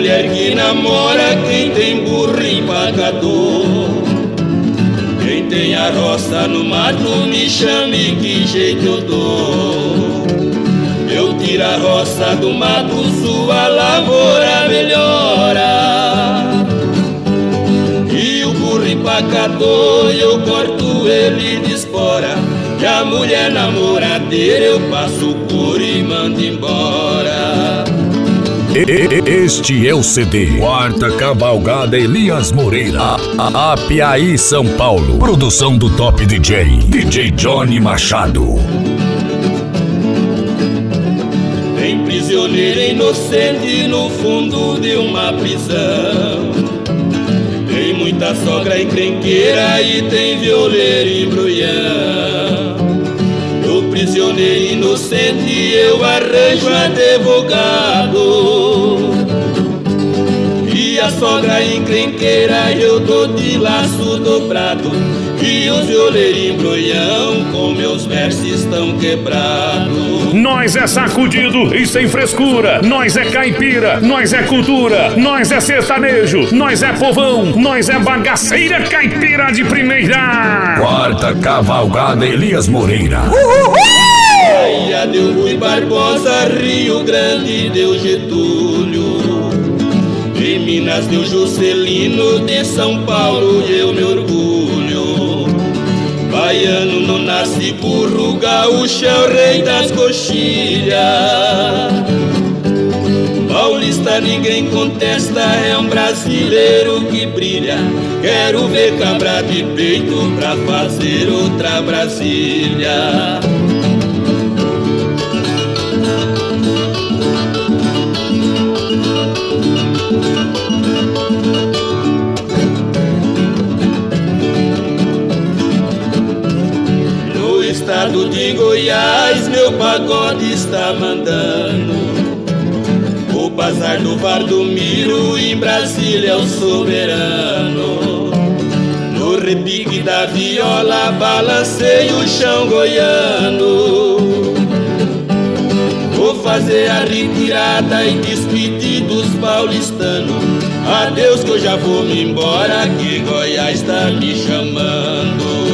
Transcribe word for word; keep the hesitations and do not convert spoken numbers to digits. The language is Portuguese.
mulher que namora quem tem burro empacador. Quem tem a roça no mato me chame, que jeito eu dou. Eu tiro a roça do mato, sua lavoura melhora. E o burro empacador eu corto ele de espora. Que a mulher namoradeira eu passo por e mando embora. Este é o C D Quarta Cavalgada Elias Moreira, Apiaí, São Paulo. Produção do Top D J, D J Johnny Machado. Tem prisioneiro inocente no fundo de uma prisão. Tem muita sogra encrenqueira e tem violeiro e embrulhão. Do prisioneiro inocente eu arranjo advogado. E a sogra encrenqueira eu dou de laço dobrado. E os violeiros embrulhão com meus versos estão quebrados. Nós é sacudido e sem frescura. Nós é caipira, nós é cultura. Nós é sertanejo, nós é povão. Nós é bagaceira caipira de primeira. Quarta Cavalgada Elias Moreira. Bahia deu Rui Barbosa, Rio Grande deu Getúlio. De Minas deu Juscelino, de São Paulo eu me orgulho. Baiano não nasce burro, gaúcho é o rei das coxilhas. Paulista ninguém contesta, é um brasileiro que brilha. Quero ver cabra de peito pra fazer outra Brasília. No estado de Goiás meu pagode está mandando. O bazar do Vardomiro em Brasília é o soberano. No repique da viola balancei o chão goiano. Vou fazer a retirada e despedir dos paulistanos. Adeus que eu já vou me embora, que Goiás tá me chamando.